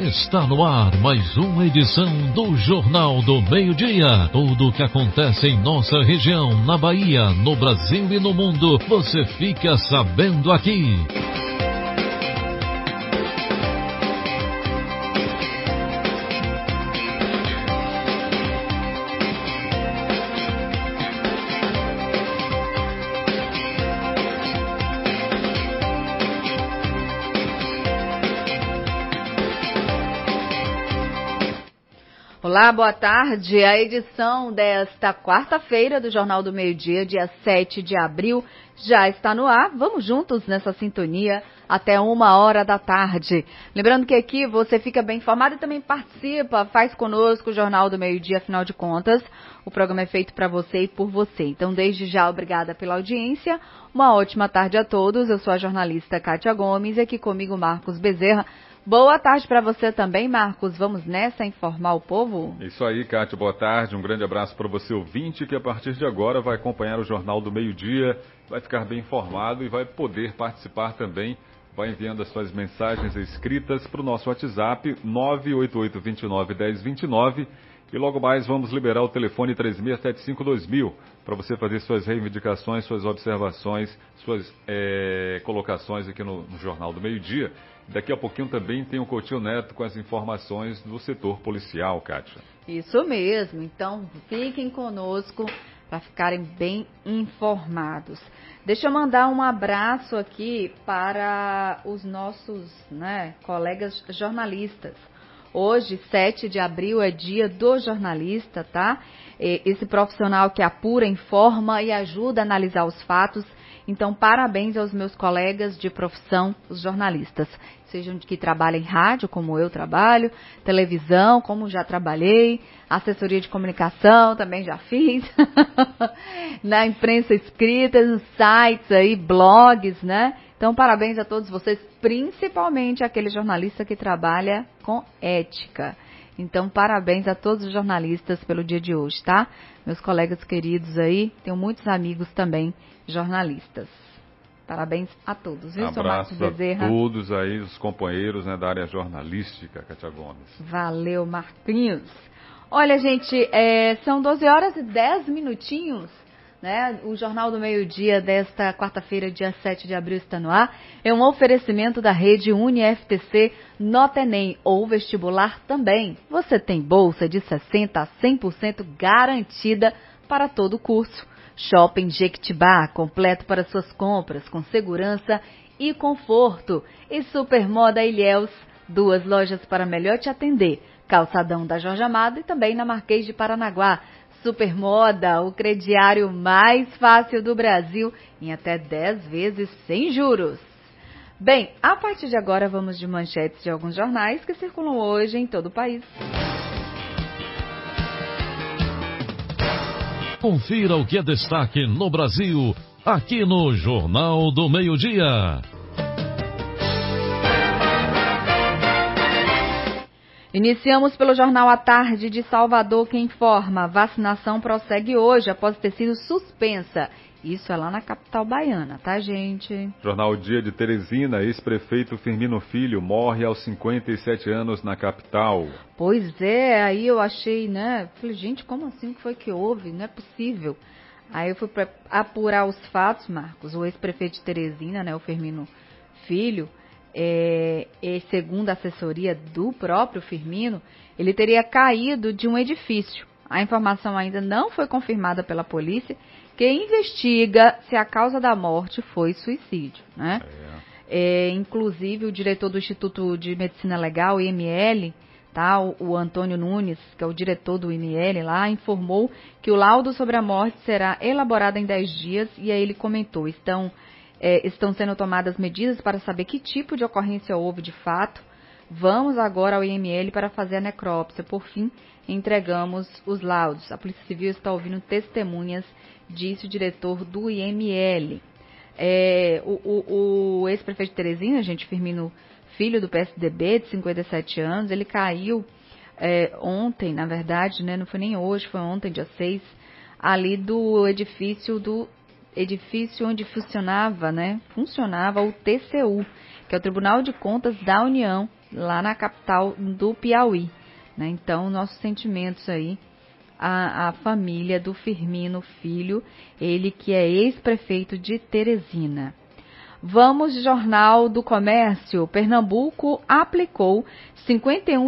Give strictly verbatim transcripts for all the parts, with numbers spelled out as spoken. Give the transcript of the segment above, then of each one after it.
Está no ar mais uma edição do Jornal do Meio-Dia. Tudo o que acontece em nossa região, na Bahia, no Brasil e no mundo, você fica sabendo aqui. Olá, boa tarde. A edição desta quarta-feira do Jornal do Meio-Dia, dia sete de abril, já está no ar. Vamos juntos nessa sintonia até uma hora da tarde. Lembrando que aqui você fica bem informado e também participa, faz conosco o Jornal do Meio-Dia, afinal de contas, o programa é feito para você e por você. Então, desde já, obrigada pela audiência. Uma ótima tarde a todos. Eu sou a jornalista Kátia Gomes e aqui comigo Marcos Bezerra. Boa tarde para você também, Marcos. Vamos nessa informar o povo? Isso aí, Kátia. Boa tarde. Um grande abraço para você, ouvinte, que a partir de agora vai acompanhar o Jornal do Meio-Dia, vai ficar bem informado e vai poder participar também. Vai enviando as suas mensagens escritas para o nosso WhatsApp nove oito oito, dois nove, um zero dois nove e logo mais vamos liberar o telefone três seis sete cinco dois mil para você fazer suas reivindicações, suas observações, suas é, colocações aqui no, no Jornal do Meio-Dia. Daqui a pouquinho também tem o Coutinho Neto com as informações do setor policial, Kátia. Isso mesmo. Então, fiquem conosco para ficarem bem informados. Deixa eu mandar um abraço aqui para os nossos, né, colegas jornalistas. Hoje, sete de abril, é dia do jornalista, tá? Esse profissional que apura, informa e ajuda a analisar os fatos. Então, parabéns aos meus colegas de profissão, os jornalistas. Sejam que trabalhem em rádio, como eu trabalho, televisão, como já trabalhei, assessoria de comunicação, também já fiz, na imprensa escrita, nos sites aí, blogs, né? Então, parabéns a todos vocês, principalmente aquele jornalista que trabalha com ética. Então, parabéns a todos os jornalistas pelo dia de hoje, tá? Meus colegas queridos aí, tenho muitos amigos também jornalistas. Parabéns a todos, viu, seu Marcos Bezerra? Abraço a todos aí, os companheiros, né, da área jornalística, Kátia Gomes. Valeu, Marquinhos. Olha, gente, é, são doze horas e dez minutinhos. Né? O Jornal do Meio-Dia desta quarta-feira, dia sete de abril, está no ar. É um oferecimento da rede UniFTC C Nota Enem ou vestibular também. Você tem bolsa de sessenta a cem por cento garantida para todo o curso. Shopping Jequitibá, completo para suas compras, com segurança e conforto. E Supermoda Ilhéus, duas lojas para melhor te atender. Calçadão da Jorge Amado e também na Marquês de Paranaguá. Supermoda, o crediário mais fácil do Brasil, em até dez vezes sem juros. Bem, a partir de agora vamos de manchetes de alguns jornais que circulam hoje em todo o país. Confira o que é destaque no Brasil, aqui no Jornal do Meio-Dia. Iniciamos pelo Jornal à Tarde de Salvador, que informa: vacinação prossegue hoje após ter sido suspensa. Isso é lá na capital baiana, tá, gente? Jornal Dia de Teresina, ex-prefeito Firmino Filho morre aos cinquenta e sete anos na capital. Pois é, aí eu achei, né? Falei, gente, como assim que foi que houve? Não é possível. Aí eu fui pra apurar os fatos, Marcos. O ex-prefeito de Teresina, né, o Firmino Filho, É, e segundo a assessoria do próprio Firmino, ele teria caído de um edifício. A informação ainda não foi confirmada pela polícia, que investiga se a causa da morte foi suicídio, né? É. É, inclusive, o diretor do Instituto de Medicina Legal, I M L, tá, o, o Antônio Nunes, que é o diretor do I M L lá, informou que o laudo sobre a morte será elaborado em dez dias, e aí ele comentou, estão... É, estão sendo tomadas medidas para saber que tipo de ocorrência houve de fato. Vamos agora ao I M L para fazer a necrópsia. Por fim, entregamos os laudos. A Polícia Civil está ouvindo testemunhas, disse o diretor do I M L. É, o o, o ex-prefeito de Teresina, gente, Firmino Filho, do P S D B, de cinquenta e sete anos, ele caiu é, ontem, na verdade, né, não foi nem hoje, foi ontem, dia seis, ali do edifício do edifício onde funcionava, né, funcionava o T C U, que é o Tribunal de Contas da União, lá na capital do Piauí, né? Então, nossos sentimentos aí à, à família do Firmino Filho, ele que é ex-prefeito de Teresina. Vamos de Jornal do Comércio. Pernambuco aplicou cinquenta e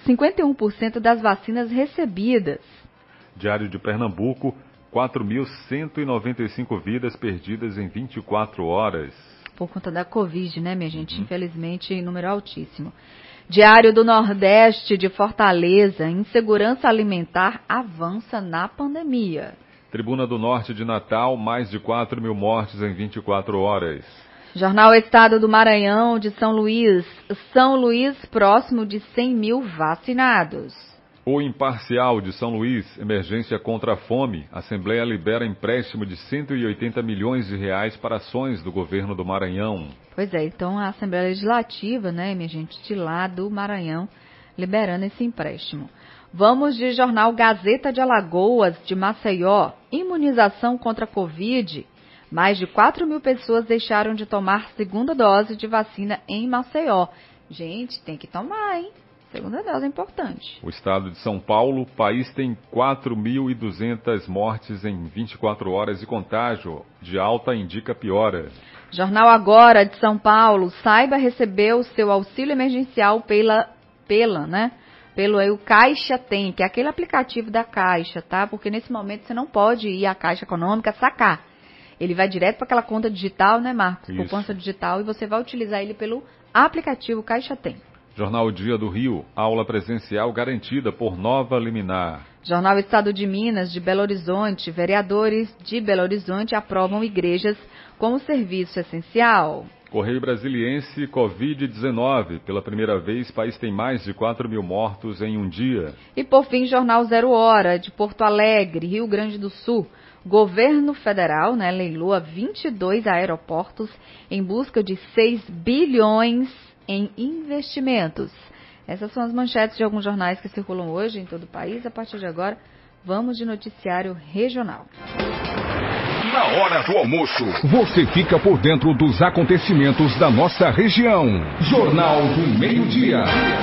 um por cento das vacinas recebidas. Diário de Pernambuco, quatro mil cento e noventa e cinco vidas perdidas em vinte e quatro horas. Por conta da Covid, né, minha gente? Uhum. Infelizmente, número altíssimo. Diário do Nordeste de Fortaleza, insegurança alimentar avança na pandemia. Tribuna do Norte de Natal, mais de quatro mil mortes em vinte e quatro horas. Jornal Estado do Maranhão de São Luís, São Luís próximo de cem mil vacinados. O Imparcial de São Luís, emergência contra a fome. Assembleia libera empréstimo de cento e oitenta milhões de reais para ações do governo do Maranhão. Pois é, então a Assembleia Legislativa, né, minha gente, de lá do Maranhão, liberando esse empréstimo. Vamos de Jornal Gazeta de Alagoas, de Maceió, imunização contra a Covid. Mais de quatro mil pessoas deixaram de tomar segunda dose de vacina em Maceió. Gente, tem que tomar, hein? Segunda dose é importante. O estado de São Paulo, o país tem quatro mil e duzentas mortes em vinte e quatro horas e contágio de alta indica piora. Jornal Agora de São Paulo, saiba receber o seu auxílio emergencial pela, pela, né? Pelo aí, o Caixa Tem, que é aquele aplicativo da Caixa, tá? Porque nesse momento você não pode ir à Caixa Econômica sacar. Ele vai direto para aquela conta digital, né, Marcos? Por conta digital, e você vai utilizar ele pelo aplicativo Caixa Tem. Jornal Dia do Rio, aula presencial garantida por nova liminar. Jornal Estado de Minas, de Belo Horizonte, vereadores de Belo Horizonte aprovam igrejas como serviço essencial. Correio Brasiliense, covid dezenove. Pela primeira vez, o país tem mais de quatro mil mortos em um dia. E por fim, Jornal Zero Hora, de Porto Alegre, Rio Grande do Sul. Governo federal, né, leiloa vinte e dois aeroportos em busca de seis bilhões em investimentos. Essas são as manchetes de alguns jornais que circulam hoje em todo o país. A partir de agora, vamos de noticiário regional. Na hora do almoço, você fica por dentro dos acontecimentos da nossa região. Jornal do Meio-Dia.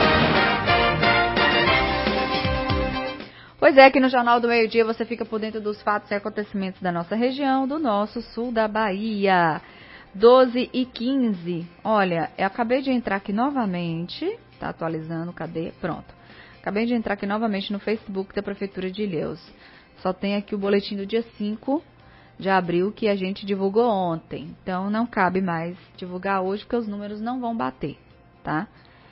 Pois é, aqui no Jornal do Meio-Dia você fica por dentro dos fatos e acontecimentos da nossa região, do nosso sul da Bahia. doze e quinze. Olha, eu acabei de entrar aqui novamente, tá atualizando, cadê? Pronto. Acabei de entrar aqui novamente no Facebook da Prefeitura de Ilhéus. Só tem aqui o boletim do dia cinco de abril que a gente divulgou ontem. Então não cabe mais divulgar hoje porque os números não vão bater, tá?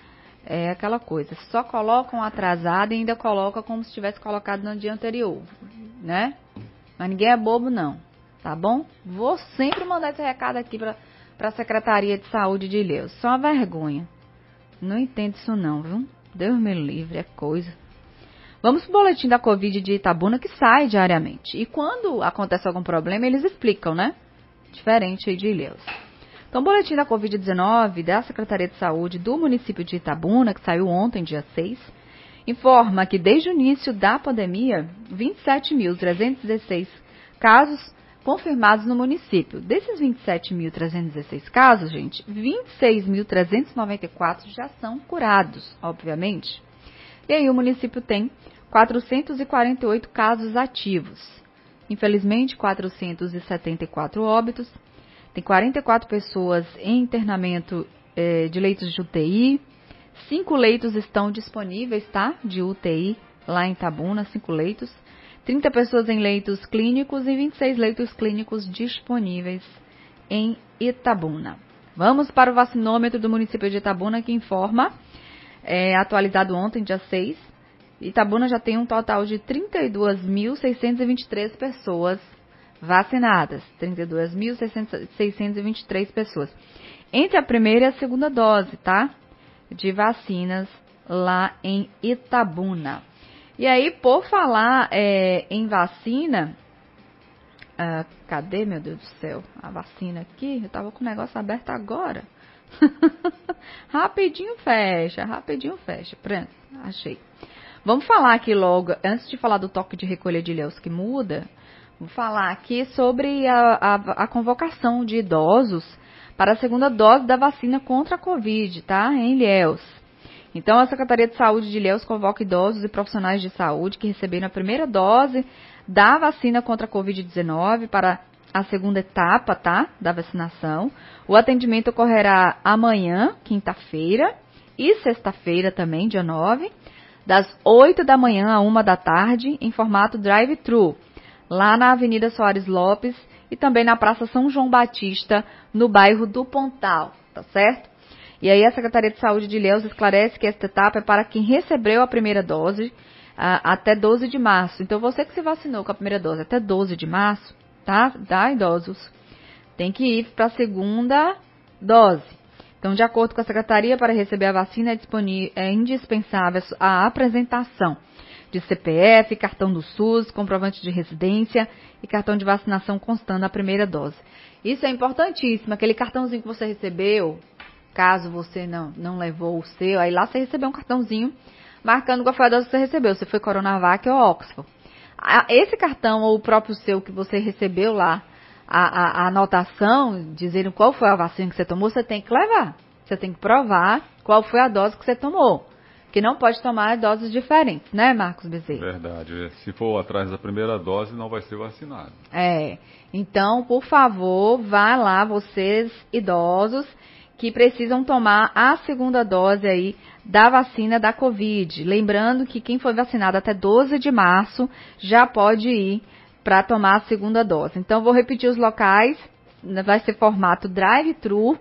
É aquela coisa, só colocam atrasado e ainda colocam como se tivesse colocado no dia anterior, né? Mas ninguém é bobo não, tá bom? Vou sempre mandar esse recado aqui para a Secretaria de Saúde de Ilhéus. Só uma vergonha. Não entendo isso não, viu? Deus me livre, é coisa. Vamos pro boletim da Covid de Itabuna que sai diariamente. E quando acontece algum problema, eles explicam, né? Diferente aí de Ilhéus. Então, o boletim da covid dezenove da Secretaria de Saúde do município de Itabuna, que saiu ontem, dia seis, informa que desde o início da pandemia, vinte e sete mil trezentos e dezesseis casos confirmados no município. Desses vinte e sete mil trezentos e dezesseis casos, gente, vinte e seis mil trezentos e noventa e quatro já são curados, obviamente. E aí o município tem quatrocentos e quarenta e oito casos ativos. Infelizmente, quatrocentos e setenta e quatro óbitos. Tem quarenta e quatro pessoas em internamento eh, de leitos de U T I. Cinco leitos estão disponíveis, tá? De U T I lá em Itabuna, cinco leitos. trinta pessoas em leitos clínicos e vinte e seis leitos clínicos disponíveis em Itabuna. Vamos para o vacinômetro do município de Itabuna, que informa, é, atualizado ontem, dia seis, Itabuna já tem um total de trinta e duas mil seiscentos e vinte e três pessoas vacinadas. trinta e duas mil seiscentos e vinte e três pessoas. Entre a primeira e a segunda dose, tá? De vacinas lá em Itabuna. E aí, por falar é, em vacina, ah, cadê, meu Deus do céu, a vacina aqui? Eu tava com o negócio aberto agora. Rapidinho fecha, rapidinho fecha. Pronto, achei. Vamos falar aqui logo, antes de falar do toque de recolha de Ilhéus que muda, vou falar aqui sobre a, a, a convocação de idosos para a segunda dose da vacina contra a Covid, tá? Em Ilhéus. Então, a Secretaria de Saúde de Ilhéus convoca idosos e profissionais de saúde que receberam a primeira dose da vacina contra a covid dezenove para a segunda etapa, tá, da vacinação. O atendimento ocorrerá amanhã, quinta-feira, e sexta-feira também, dia nove, das oito da manhã a uma da tarde, em formato drive-thru, lá na Avenida Soares Lopes e também na Praça São João Batista, no bairro do Pontal, tá certo? E aí a Secretaria de Saúde de Ilhéus esclarece que esta etapa é para quem recebeu a primeira dose a, até doze de março. Então, você que se vacinou com a primeira dose até doze de março, tá? Tá, idosos, tem que ir para a segunda dose. Então, de acordo com a Secretaria, para receber a vacina é, disponível, é indispensável a apresentação de C P F, cartão do SUS, comprovante de residência e cartão de vacinação constando a primeira dose. Isso é importantíssimo, aquele cartãozinho que você recebeu, caso você não, não levou o seu, aí lá você recebeu um cartãozinho marcando qual foi a dose que você recebeu, se foi Coronavac ou Oxford. Esse cartão ou o próprio seu que você recebeu lá, a, a, a anotação, dizendo qual foi a vacina que você tomou, você tem que levar. Você tem que provar qual foi a dose que você tomou. Que não pode tomar doses diferentes, né, Marcos Bezerra? Verdade. Se for atrás da primeira dose, não vai ser vacinado. É. Então, por favor, vá lá, vocês idosos, que precisam tomar a segunda dose aí da vacina da Covid. Lembrando que quem foi vacinado até doze de março já pode ir para tomar a segunda dose. Então, vou repetir os locais. Vai ser formato drive-thru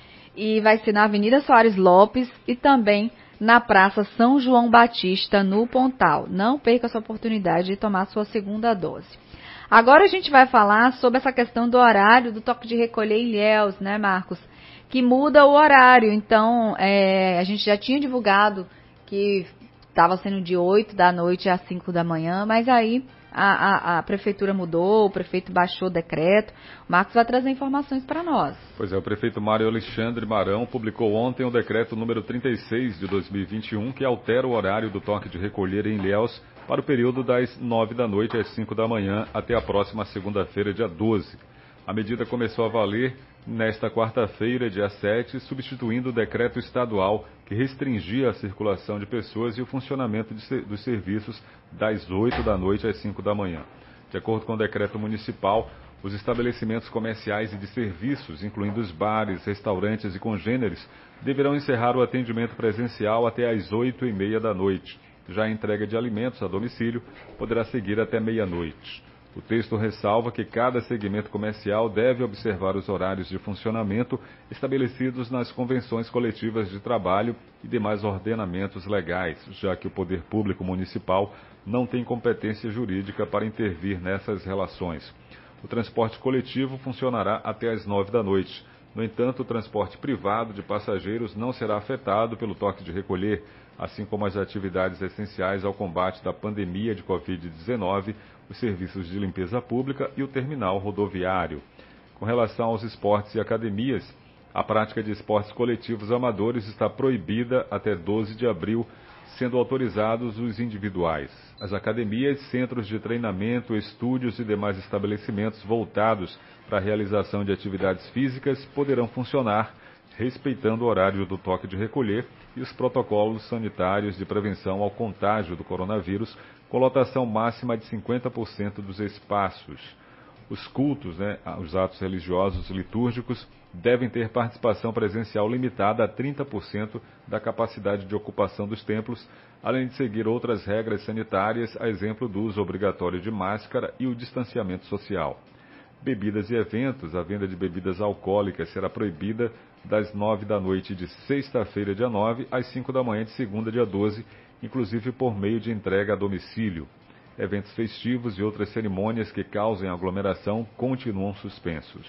e vai ser na Avenida Soares Lopes e também na Praça São João Batista, no Pontal. Não perca essa oportunidade de tomar a sua segunda dose. Agora a gente vai falar sobre essa questão do horário do toque de recolher em Ilhéus, né, Marcos? Que muda o horário. Então, é, a gente já tinha divulgado que estava sendo de oito da noite às cinco da manhã, mas aí a, a, a prefeitura mudou, o prefeito baixou o decreto. O Marcos vai trazer informações para nós. Pois é, o prefeito Mário Alexandre Marão publicou ontem o decreto número trinta e seis de dois mil e vinte e um, que altera o horário do toque de recolher em Ilhéus para o período das nove da noite às cinco da manhã até a próxima segunda-feira, dia doze. A medida começou a valer nesta quarta-feira, dia sete, substituindo o decreto estadual que restringia a circulação de pessoas e o funcionamento de, dos serviços das oito da noite às cinco da manhã. De acordo com o decreto municipal, os estabelecimentos comerciais e de serviços, incluindo os bares, restaurantes e congêneres, deverão encerrar o atendimento presencial até às oito e meia da noite. Já a entrega de alimentos a domicílio poderá seguir até meia-noite. O texto ressalva que cada segmento comercial deve observar os horários de funcionamento estabelecidos nas convenções coletivas de trabalho e demais ordenamentos legais, já que o poder público municipal não tem competência jurídica para intervir nessas relações. O transporte coletivo funcionará até às nove da noite. No entanto, o transporte privado de passageiros não será afetado pelo toque de recolher, assim como as atividades essenciais ao combate da pandemia de covid dezenove, os serviços de limpeza pública e o terminal rodoviário. Com relação aos esportes e academias, a prática de esportes coletivos amadores está proibida até doze de abril, sendo autorizados os individuais. As academias, centros de treinamento, estúdios e demais estabelecimentos voltados para a realização de atividades físicas poderão funcionar, respeitando o horário do toque de recolher e os protocolos sanitários de prevenção ao contágio do coronavírus, com lotação máxima de cinquenta por cento dos espaços. Os cultos, né, os atos religiosos litúrgicos, devem ter participação presencial limitada a trinta por cento da capacidade de ocupação dos templos, além de seguir outras regras sanitárias, a exemplo do uso obrigatório de máscara e o distanciamento social. Bebidas e eventos, a venda de bebidas alcoólicas será proibida das nove da noite de sexta-feira, dia nove, às cinco da manhã de segunda, dia doze, inclusive por meio de entrega a domicílio. Eventos festivos e outras cerimônias que causem aglomeração continuam suspensos.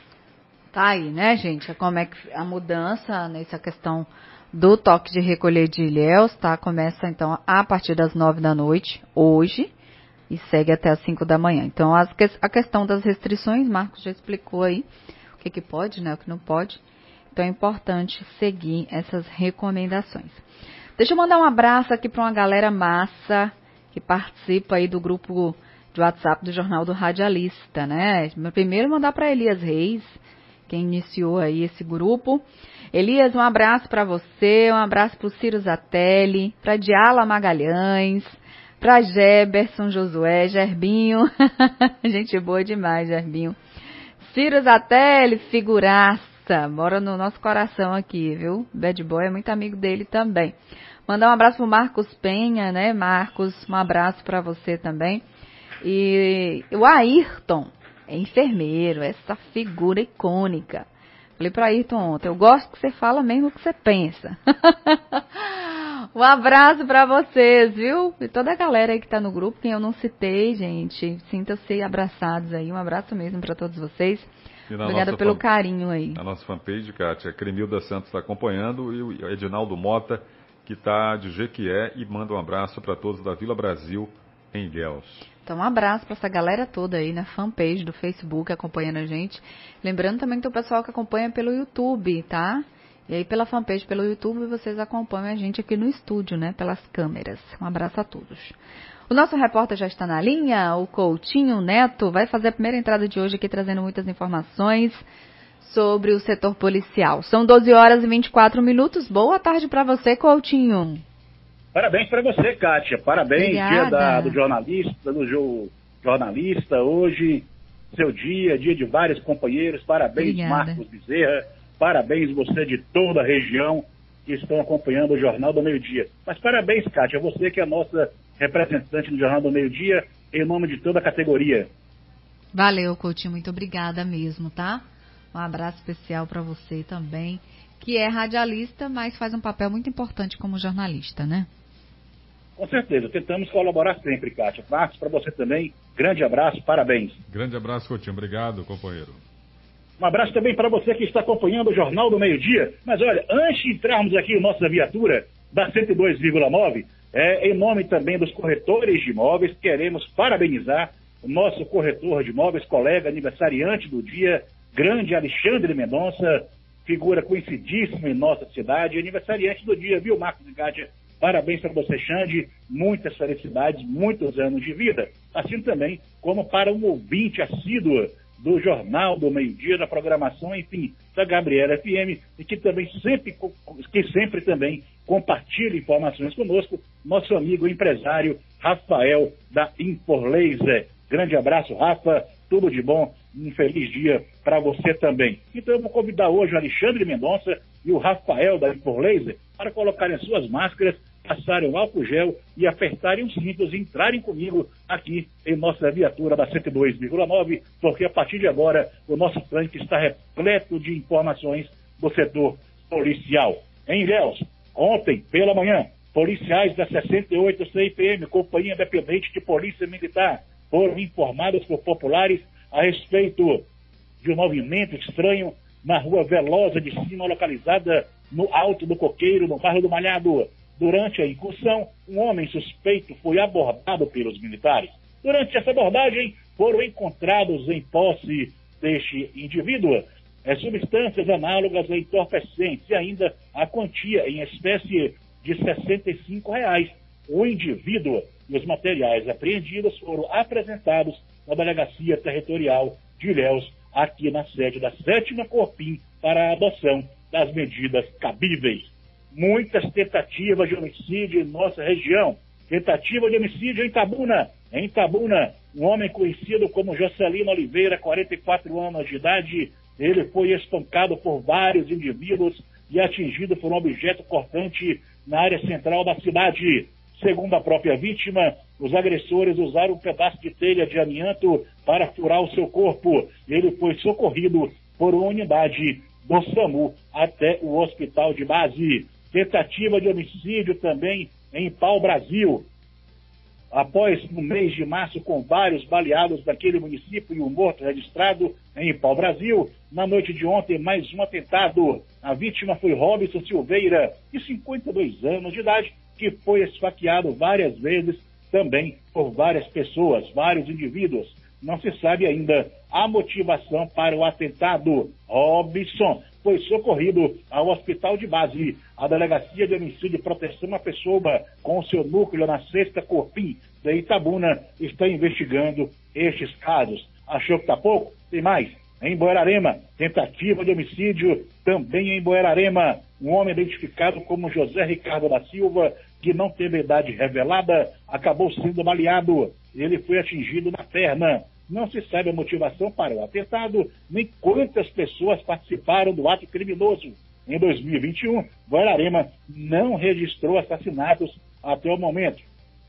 Tá aí, né, gente? Como é que a mudança nessa questão do toque de recolher de Ilhéus, tá? Começa, então, a partir das nove da noite, hoje, e segue até as cinco da manhã. Então, as, a questão das restrições, Marcos já explicou aí o que, que pode, né, o que não pode. Então, é importante seguir essas recomendações. Deixa eu mandar um abraço aqui para uma galera massa que participa aí do grupo de WhatsApp do Jornal do Radialista, né? Primeiro mandar para Elias Reis, quem iniciou aí esse grupo. Elias, um abraço para você, um abraço para o Ciro Zatelli, para Diala Magalhães, para Geberson Josué, Gerbinho, gente boa demais, Gerbinho. Ciro Zatelli, figuraça, mora no nosso coração aqui, viu? Bad Boy é muito amigo dele também. Mandar um abraço pro Marcos Penha, né, Marcos? Um abraço para você também. E o Ayrton é enfermeiro, essa figura icônica. Falei para Ayrton ontem, eu gosto que você fala mesmo o que você pensa. Um abraço para vocês, viu? E toda a galera aí que tá no grupo, quem eu não citei, gente, sintam-se abraçados aí. Um abraço mesmo para todos vocês. Obrigada pelo fan... carinho aí. A nossa fanpage, Kátia, a Cremilda Santos está acompanhando e o Edinaldo Mota, que está de Jequié, e manda um abraço para todos da Vila Brasil, em Ilhéus. Então, um abraço para essa galera toda aí na fanpage do Facebook acompanhando a gente. Lembrando também que tem o pessoal que acompanha pelo YouTube, tá? E aí pela fanpage, pelo YouTube, vocês acompanham a gente aqui no estúdio, né? Pelas câmeras. Um abraço a todos. O nosso repórter já está na linha, o Coutinho Neto, vai fazer a primeira entrada de hoje aqui trazendo muitas informações sobre o setor policial. São doze horas e vinte e quatro minutos. Boa tarde para você, Coutinho. Parabéns para você, Kátia. Parabéns, Obrigada. dia da, do jornalista, do jo, jornalista, hoje, seu dia, dia de vários companheiros. Parabéns, Obrigada. Marcos Bezerra. Parabéns você de toda a região que estão acompanhando o Jornal do Meio-Dia. Mas parabéns, Kátia, você que é a nossa representante do Jornal do Meio-Dia, em nome de toda a categoria. Valeu, Coutinho, muito obrigada mesmo, tá? Um abraço especial para você também, que é radialista, mas faz um papel muito importante como jornalista, né? Com certeza, tentamos colaborar sempre, Kátia. Marcos, para você também, grande abraço, parabéns. Grande abraço, Coutinho, obrigado, companheiro. Um abraço também para você que está acompanhando o Jornal do Meio-Dia. Mas olha, antes de entrarmos aqui em nossa viatura da cento e dois vírgula nove, é, em nome também dos corretores de imóveis, queremos parabenizar o nosso corretor de imóveis, colega aniversariante do dia, grande Alexandre Mendonça, figura conhecidíssima em nossa cidade, aniversariante do dia, viu, Marcos e Kátia? Parabéns para você, Xande, muitas felicidades, muitos anos de vida. Assim também como para um ouvinte assíduo do Jornal do Meio-Dia, da programação, enfim, da Gabriela F M, e que também sempre, que sempre também compartilha informações conosco, nosso amigo empresário Rafael da Imporlaser. Grande abraço, Rafa, tudo de bom, um feliz dia para você também. Então eu vou convidar hoje o Alexandre Mendonça e o Rafael da Imporlaser para colocarem as suas máscaras, passarem o álcool gel e apertarem os cintos e entrarem comigo aqui em nossa viatura da cento e dois vírgula nove, porque a partir de agora o nosso tanque está repleto de informações do setor policial. Em Ilhéus, ontem, pela manhã, policiais da sessenta e oito C I P M, Companhia Independente de Polícia Militar, foram informados por populares a respeito de um movimento estranho na rua Velosa de Cima, localizada no Alto do Coqueiro, no bairro do Malhado. Durante a incursão, um homem suspeito foi abordado pelos militares. Durante essa abordagem, foram encontrados em posse deste indivíduo é, substâncias análogas a entorpecentes e ainda a quantia em espécie de sessenta e cinco reais. O indivíduo e os materiais apreendidos foram apresentados na Delegacia Territorial de Ilhéus, aqui na sede da sétima Corpim, para a adoção das medidas cabíveis. Muitas tentativas de homicídio em nossa região. Tentativa de homicídio em Itabuna. Em Itabuna, um homem conhecido como Jocelino Oliveira, quarenta e quatro anos de idade, ele foi espancado por vários indivíduos e atingido por um objeto cortante na área central da cidade. Segundo a própria vítima, os agressores usaram um pedaço de telha de amianto para furar o seu corpo. Ele foi socorrido por uma unidade do SAMU até o hospital de base. Tentativa de homicídio também em Pau-Brasil. Após um mês de março com vários baleados daquele município e um morto registrado em Pau-Brasil, na noite de ontem mais um atentado. A vítima foi Robson Silveira, de cinquenta e dois anos de idade, que foi esfaqueado várias vezes também por várias pessoas, vários indivíduos. Não se sabe ainda a motivação para o atentado. Robson foi socorrido ao hospital de base. A Delegacia de Homicídio e Proteção à Pessoa, com seu núcleo na sexta Corpim de Itabuna, está investigando estes casos. Achou que está pouco? Tem mais. Em Buerarema, tentativa de homicídio também em Buerarema. Um homem identificado como José Ricardo da Silva, que não teve idade revelada, acabou sendo baleado. Ele foi atingido na perna. Não se sabe a motivação para o atentado, nem quantas pessoas participaram do ato criminoso. Em dois mil e vinte e um, Buerarema não registrou assassinatos até o momento.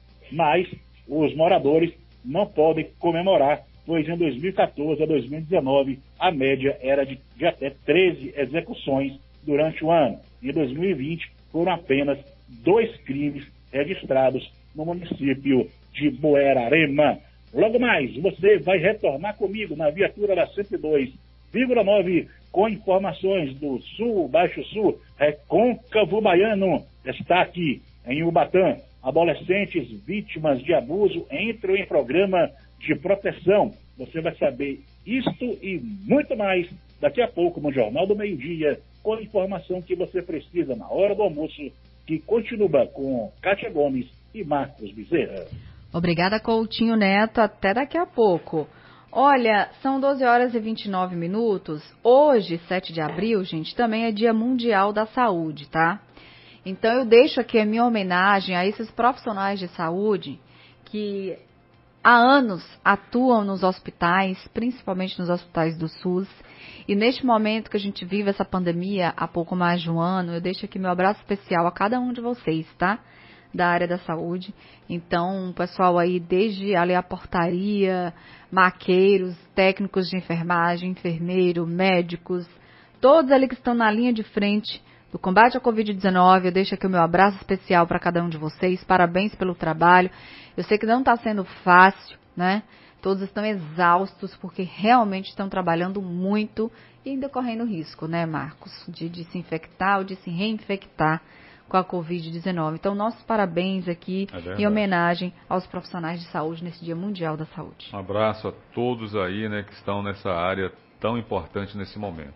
Mas os moradores não podem comemorar, pois em dois mil e quatorze a dois mil e dezenove a média era de, de até treze execuções durante o ano. Em dois mil e vinte foram apenas dois crimes registrados no município de Buerarema. Logo mais, você vai retornar comigo na viatura da cento e dois vírgula nove com informações do Sul, Baixo Sul, Recôncavo Baiano. Está aqui em Ubatã. Adolescentes vítimas de abuso entram em programa de proteção. Você vai saber isto e muito mais daqui a pouco no Jornal do Meio-Dia, com a informação que você precisa na hora do almoço, que continua com Kátia Gomes e Marcos Bezerra. Obrigada, Coutinho Neto. Até daqui a pouco. Olha, são doze horas e vinte e nove minutos. Hoje, sete de abril, gente, também é Dia Mundial da Saúde, tá? Então eu deixo aqui a minha homenagem a esses profissionais de saúde que há anos atuam nos hospitais, principalmente nos hospitais do SUS. E neste momento que a gente vive essa pandemia, há pouco mais de um ano, eu deixo aqui meu abraço especial a cada um de vocês, tá? Da área da saúde. Então, o pessoal aí, desde ali a portaria, maqueiros, técnicos de enfermagem, enfermeiro, médicos, todos ali que estão na linha de frente do combate à covid dezenove, eu deixo aqui o meu abraço especial para cada um de vocês. Parabéns pelo trabalho. Eu sei que não está sendo fácil, né? Todos estão exaustos porque realmente estão trabalhando muito e ainda correndo risco, né, Marcos? De, de se infectar ou de se reinfectar com a covid dezenove. Então, nossos parabéns aqui é em homenagem aos profissionais de saúde nesse Dia Mundial da Saúde. Um abraço a todos aí, né, que estão nessa área tão importante nesse momento.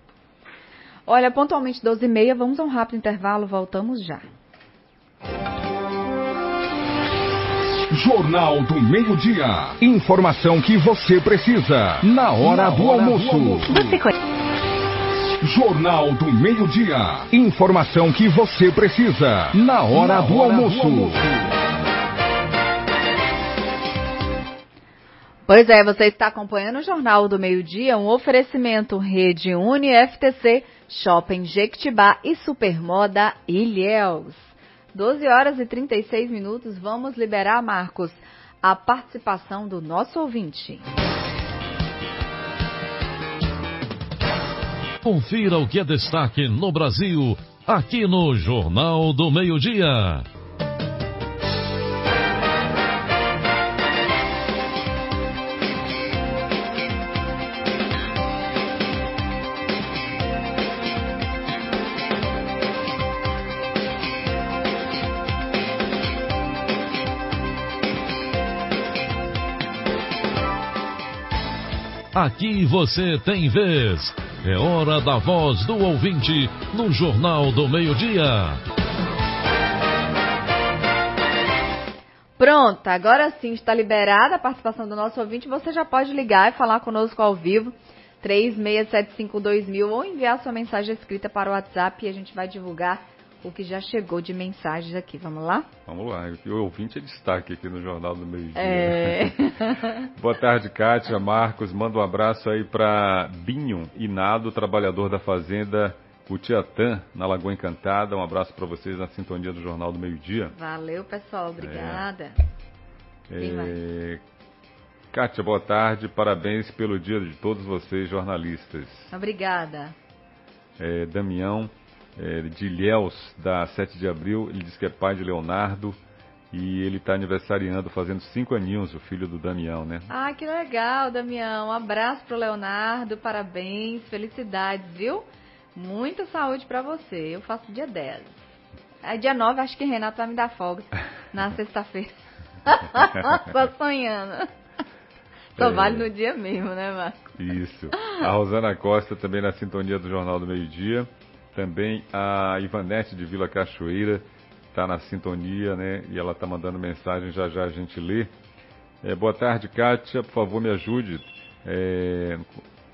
Olha, pontualmente doze e meia, vamos a um rápido intervalo, voltamos já. Jornal do Meio-Dia. Informação que você precisa na hora, na do, hora almoço. do almoço. Você conhece? Jornal do Meio-Dia. Informação que você precisa na hora, na do, hora almoço. do almoço. Pois é, você está acompanhando o Jornal do Meio-Dia, um oferecimento Rede Uni, F T C, Shopping Jequitibá e Supermoda Ilhéus. doze horas e trinta e seis minutos, vamos liberar, Marcos, a participação do nosso ouvinte. Confira o que é destaque no Brasil, aqui no Jornal do Meio-Dia. Aqui você tem vez. É hora da voz do ouvinte no Jornal do Meio-Dia. Pronto, agora sim está liberada a participação do nosso ouvinte. Você já pode ligar e falar conosco ao vivo, três seis sete cinco dois mil, ou enviar sua mensagem escrita para o WhatsApp e a gente vai divulgar o que já chegou de mensagens aqui. Vamos lá? Vamos lá. O ouvinte é destaque aqui no Jornal do Meio-Dia. É. Boa tarde, Kátia, Marcos. Manda um abraço aí para Binho Inado, trabalhador da fazenda Cutiatã, na Lagoa Encantada. Um abraço para vocês na sintonia do Jornal do Meio-Dia. Valeu, pessoal. Obrigada. É. É... Kátia, boa tarde. Parabéns pelo dia de todos vocês, jornalistas. Obrigada. É, Damião É, de Ilhéus, da sete de abril, ele diz que é pai de Leonardo e ele está aniversariando, fazendo cinco aninhos, o filho do Damião, né? Ah, que legal, Damião. Um abraço pro Leonardo, parabéns, felicidades, viu? Muita saúde para você. Eu faço dia dez. Aí dia nove, acho que Renato vai me dar folga, na sexta-feira. Só sonhando. Só é. Vale no dia mesmo, né, Marcos? Isso. A Rosana Costa também na sintonia do Jornal do Meio-Dia. Também a Ivanete de Vila Cachoeira está na sintonia, né? E ela está mandando mensagem, já já a gente lê. É, boa tarde, Kátia. Por favor, me ajude. É,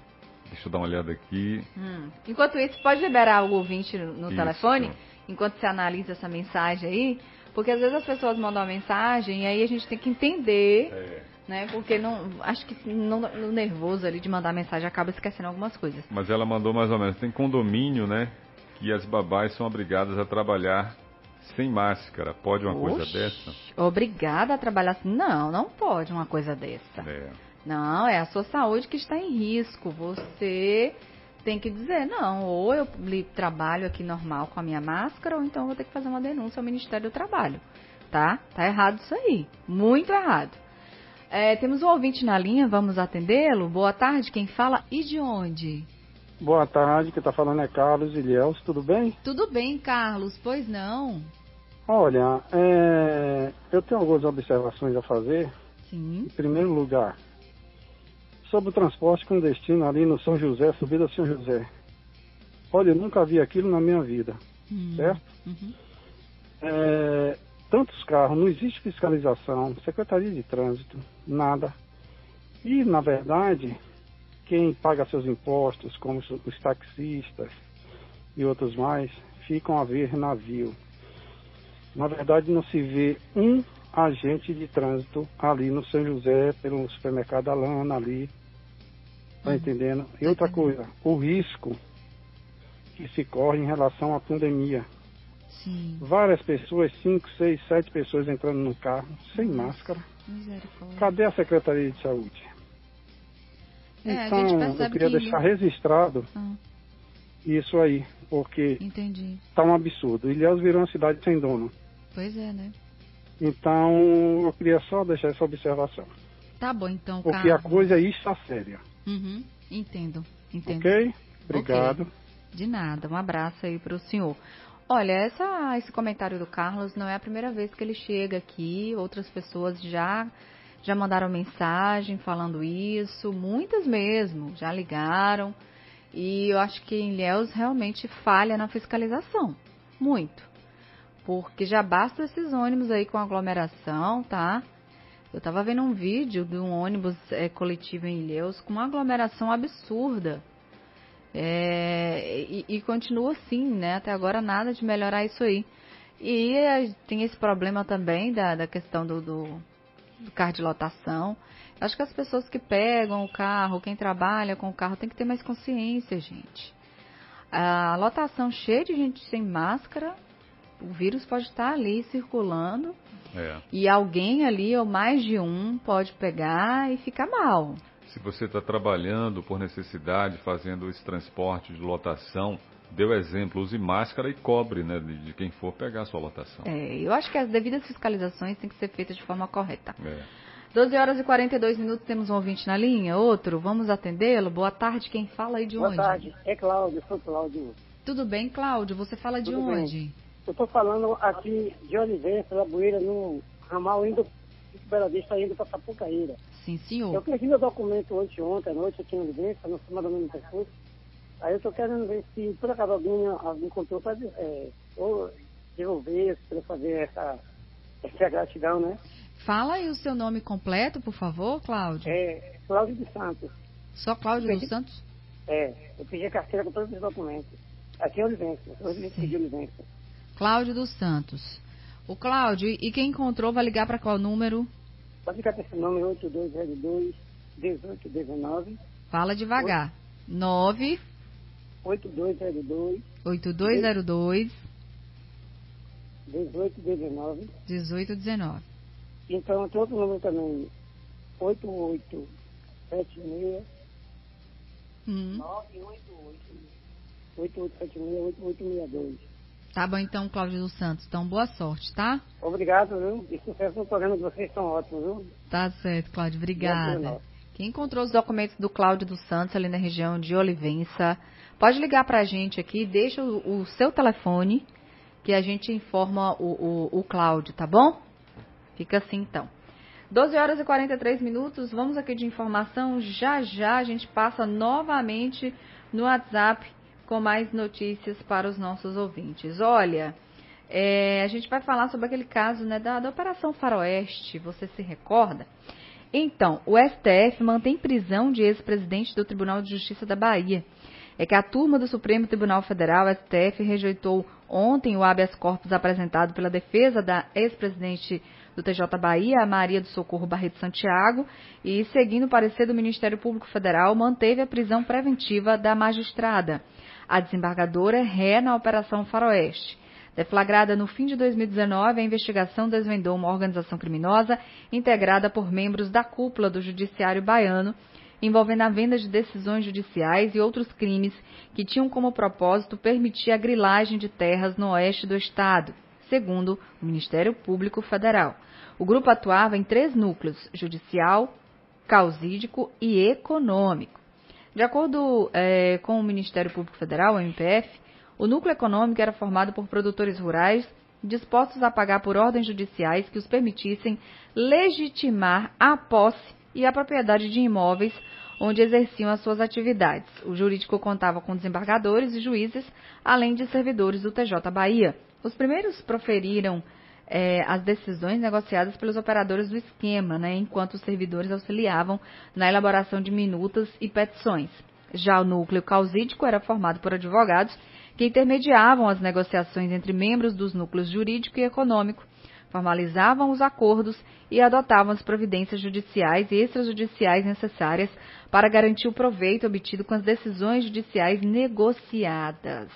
Deixa eu dar uma olhada aqui. Hum. Enquanto isso, pode liberar o ouvinte no Isso. telefone, enquanto você analisa essa mensagem aí, porque às vezes as pessoas mandam uma mensagem e aí a gente tem que entender, É. né? Porque não, acho que no, no nervoso ali de mandar mensagem acaba esquecendo algumas coisas. Mas ela mandou mais ou menos. Tem condomínio, né? Que as babás são obrigadas a trabalhar sem máscara. Pode uma coisa Oxi, dessa? Obrigada a trabalhar assim. Não, não pode uma coisa dessa. É. Não, é a sua saúde que está em risco. Você tem que dizer, não, ou eu li- trabalho aqui normal com a minha máscara, ou então eu vou ter que fazer uma denúncia ao Ministério do Trabalho. Tá? Tá errado isso aí. Muito errado. É, temos um ouvinte na linha, vamos atendê-lo. Boa tarde, quem fala e de onde? Boa tarde, quem está falando é Carlos Ilhéus, tudo bem? Tudo bem, Carlos, pois não? Olha, é, eu tenho algumas observações a fazer. Sim. Em primeiro lugar, sobre o transporte com destino ali no São José, subida São José. Olha, eu nunca vi aquilo na minha vida, Hum. certo? Uhum. É, tantos carros, não existe fiscalização, Secretaria de Trânsito, nada. E, na verdade, quem paga seus impostos, como os, os taxistas e outros mais, ficam a ver navio. Na verdade, não se vê um agente de trânsito ali no São José, pelo supermercado Alana ali, tá entendendo? E outra coisa, o risco que se corre em relação à pandemia. Sim. Várias pessoas, cinco, seis, sete pessoas entrando no carro, sem máscara. Misericórdia. Cadê a Secretaria de Saúde? É, a gente Então, percebe eu queria que- deixar registrado Ah, isso aí, porque entendi. tá um absurdo. Ilhéus virou uma cidade sem dono. Pois é, né? Então, eu queria só deixar essa observação. Tá bom, então, Porque a Carlos. coisa aí está séria. Uhum, entendo, entendo. Ok? Obrigado. Ok. De nada, um abraço aí pro senhor. Olha, essa, esse comentário do Carlos não é a primeira vez que ele chega aqui. Outras pessoas já, já mandaram mensagem falando isso, muitas mesmo, já ligaram. E eu acho que em Ilhéus realmente falha na fiscalização, muito. Porque já basta esses ônibus aí com aglomeração, tá? Eu tava vendo um vídeo de um ônibus é, coletivo em Ilhéus com uma aglomeração absurda. É, e, e continua assim, né? Até agora nada de melhorar isso aí. E é, tem esse problema também da, da questão do, do, do carro de lotação. Eu acho que as pessoas que pegam o carro, quem trabalha com o carro, tem que ter mais consciência, gente. A lotação cheia de gente sem máscara, o vírus pode estar ali circulando. É. E alguém ali, ou mais de um, pode pegar e ficar mal. Se você está trabalhando por necessidade, fazendo esse transporte de lotação, dê o exemplo, use máscara e cobre, né, de, de quem for pegar a sua lotação. É, eu acho que as devidas fiscalizações têm que ser feitas de forma correta. É. doze horas e quarenta e dois minutos, temos um ouvinte na linha, outro, vamos atendê-lo. Boa tarde, quem fala aí de Boa onde? tarde, é Cláudio, sou Cláudio. Tudo bem, Cláudio? Você fala de Tudo bem. onde? Eu estou falando aqui de Olivença, da Bueira, no ramal indo, de Bela Vista, indo para Sapucaíra. Sim, Eu senhor. perdi meu documento ontem, ontem à noite aqui em Olivença, no cima do meu percurso. Aí eu estou querendo ver se por acaso alguém, alguém encontrou para é, ou devolver, para fazer essa, essa gratidão, né? Fala aí o seu nome completo, por favor, Cláudio. É Cláudio dos Santos. Só Cláudio Perdi- dos Santos? É, eu pedi a carteira com todos os documentos. Aqui em Olivença, eu pedi Olivença. Cláudio dos Santos. O Cláudio, e quem encontrou vai ligar para qual número? Pode ficar com esse nome oito dois zero dois, um oito um nove. Fala devagar. nove oito dois zero dois, oito dois zero dois, um oito um nove. um oito um nove. Então, tem outro número também, oito oito sete seis, Hum. nove oito oito, oito oito sete seis, oito oito seis dois. Tá bom então, Cláudio dos Santos. Então, boa sorte, tá? Obrigado, viu? E sucesso no programa de vocês, são ótimos, viu? Tá certo, Cláudio. Obrigada. Obrigado. Quem encontrou os documentos do Cláudio dos Santos ali na região de Olivença, pode ligar pra gente aqui, deixa o, o seu telefone, que a gente informa o, o, o Cláudio, tá bom? Fica assim então. doze horas e quarenta e três minutos, vamos aqui de informação. Já já a gente passa novamente no WhatsApp com mais notícias para os nossos ouvintes. Olha, é, a gente vai falar sobre aquele caso, né, da, da Operação Faroeste, você se recorda? Então, o S T F mantém prisão de ex-presidente do Tribunal de Justiça da Bahia. É que a turma do Supremo Tribunal Federal, S T F, rejeitou ontem o habeas corpus apresentado pela defesa da ex-presidente do T J Bahia, a Maria do Socorro Barreto Santiago, e, seguindo o parecer do Ministério Público Federal, manteve a prisão preventiva da magistrada. A desembargadora é ré na Operação Faroeste. Deflagrada no fim de dois mil e dezenove, a investigação desvendou uma organização criminosa integrada por membros da cúpula do Judiciário baiano, envolvendo a venda de decisões judiciais e outros crimes que tinham como propósito permitir a grilagem de terras no oeste do estado, segundo o Ministério Público Federal. O grupo atuava em três núcleos: judicial, causídico e econômico. De acordo é, com o Ministério Público Federal, o M P F, o núcleo econômico era formado por produtores rurais dispostos a pagar por ordens judiciais que os permitissem legitimar a posse e a propriedade de imóveis onde exerciam as suas atividades. O jurídico contava com desembargadores e juízes, além de servidores do T J Bahia. Os primeiros proferiram é, as decisões negociadas pelos operadores do esquema, né, enquanto os servidores auxiliavam na elaboração de minutas e petições. Já o núcleo causídico era formado por advogados que intermediavam as negociações entre membros dos núcleos jurídico e econômico, formalizavam os acordos e adotavam as providências judiciais e extrajudiciais necessárias para garantir o proveito obtido com as decisões judiciais negociadas.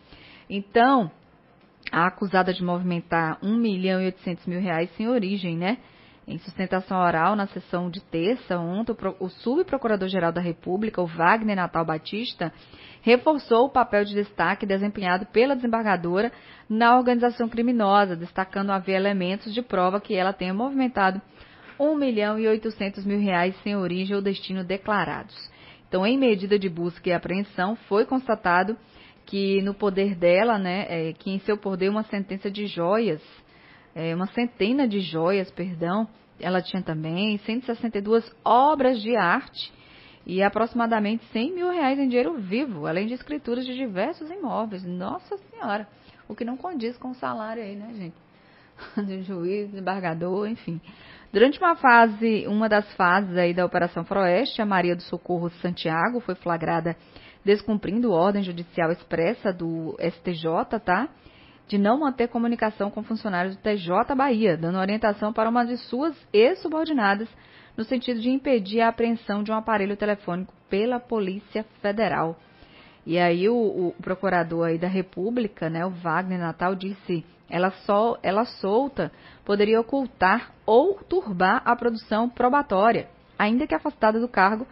Então, a acusada de movimentar um milhão e oitocentos mil reais sem origem, né? Em sustentação oral, na sessão de terça, ontem, o subprocurador-geral da República, o Wagner Natal Batista, reforçou o papel de destaque desempenhado pela desembargadora na organização criminosa, destacando haver elementos de prova que ela tenha movimentado um milhão e oitocentos mil reais sem origem ou destino declarados. Então, em medida de busca e apreensão, foi constatado que no poder dela, né, é, que em seu poder uma sentença de joias, é, uma centena de joias, perdão, ela tinha também cento e sessenta e duas obras de arte e aproximadamente cem mil reais em dinheiro vivo, além de escrituras de diversos imóveis. Nossa Senhora, o que não condiz com o salário aí, né, gente? De juiz, desembargador, enfim. Durante uma fase, uma das fases aí da Operação Faroeste, a Maria do Socorro Santiago foi flagrada descumprindo ordem judicial expressa do S T J, tá? De não manter comunicação com funcionários do T J Bahia, dando orientação para uma de suas ex-subordinadas, no sentido de impedir a apreensão de um aparelho telefônico pela Polícia Federal. E aí o, o procurador aí da República, né, o Wagner Natal, disse: ela, só, ela solta poderia ocultar ou turbar a produção probatória, ainda que afastada do cargo,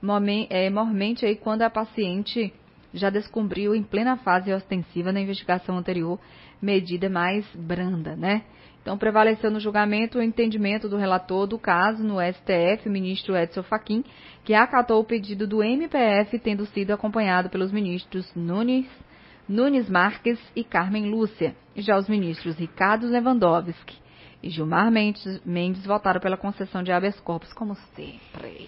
mormente aí quando a paciente já descobriu em plena fase ostensiva na investigação anterior medida mais branda, né? Então, prevaleceu no julgamento o entendimento do relator do caso no S T F, o ministro Edson Fachin, que acatou o pedido do M P F, tendo sido acompanhado pelos ministros Nunes, Nunes Marques e Carmen Lúcia. Já os ministros Ricardo Lewandowski e Gilmar Mendes, Mendes votaram pela concessão de habeas corpus, como sempre.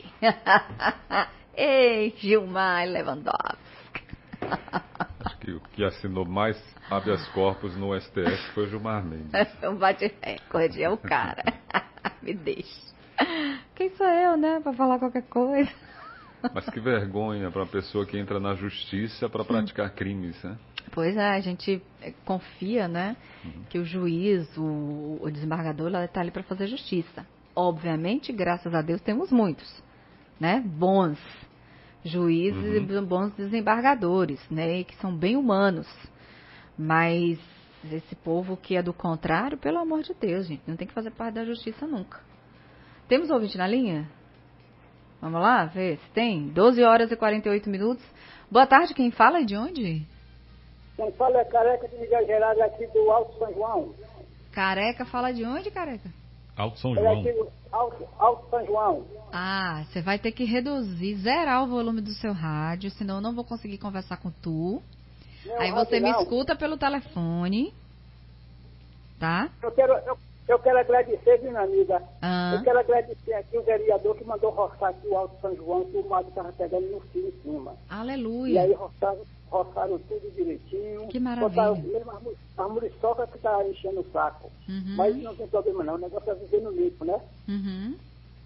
Ei, Gilmar Lewandowski. Acho que o que assinou mais habeas corpus no S T F foi o Gilmar Mendes. Um bate-recorde, é o cara. Me deixa. Quem sou eu, né, para falar qualquer coisa? Mas que vergonha para uma pessoa que entra na justiça para praticar crimes, né? Pois é, a gente confia, né, uhum. que o juiz, o, o desembargador, está ali para fazer justiça. Obviamente, graças a Deus, temos muitos, né, bons juízes uhum. e bons desembargadores, né, que são bem humanos. Mas esse povo que é do contrário, pelo amor de Deus, gente, não tem que fazer parte da justiça nunca. Temos ouvinte na linha? Vamos lá, ver se tem. doze horas e quarenta e oito minutos. Boa tarde, quem fala e de onde? Quem fala é Careca de Miguel Gerardo, aqui do Alto São João. Careca fala de onde, Careca? Alto São João. É aqui do Alto, Alto São João. Ah, você vai ter que reduzir, zerar o volume do seu rádio, senão eu não vou conseguir conversar com tu. Não, aí você me não. escuta pelo telefone, tá? Eu quero, eu, eu quero agradecer, minha amiga. Ah. Eu quero agradecer aqui o vereador que mandou roçar aqui o Alto São João, que o mato estava pegando no fio em cima. Aleluia. E aí roçaram, roçaram tudo direitinho. Que maravilha. Botaram mesmo a muriçoca que está enchendo o saco. Uhum. Mas não tem problema não, o negócio é viver no limpo, né? Uhum.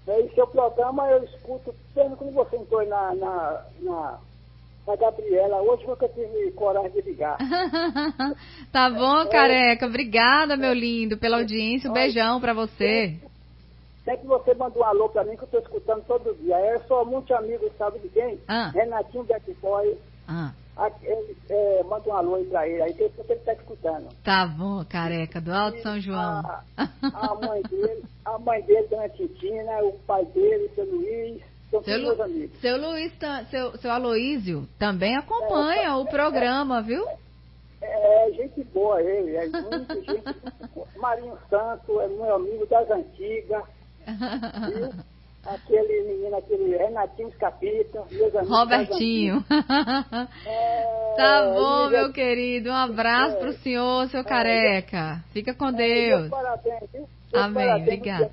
É, e seu programa eu escuto, sempre quando você entrou na, na, na, na Gabriela, hoje nunca tive coragem de ligar. Tá bom, é, Careca. Obrigada, meu lindo, pela audiência. Um beijão pra você. Sempre você manda um alô pra mim, que eu tô escutando todo dia. Eu sou muito amigo, sabe de quem? Ah. Renatinho Betboy. Ah. Ele, é, manda um alô aí pra ele, aí tem que ele tá escutando. Tá bom, Careca, do Alto São João. A, a mãe dele, a mãe dele, Dona Titina, o pai dele, seu Luiz, são todos meus amigos. Seu Luiz, seu, seu Aloísio, também acompanha é, o programa, viu? É, é gente boa ele, é muita gente. Marinho Santo, é meu amigo das antigas. Viu? Aquele menino, aquele Renatinho Escapita, meus amigos. Robertinho. É, tá bom, meu já... querido. Um abraço é, pro senhor, seu é, Careca. Fica com Deus. É, parabéns, viu? Amém, obrigada.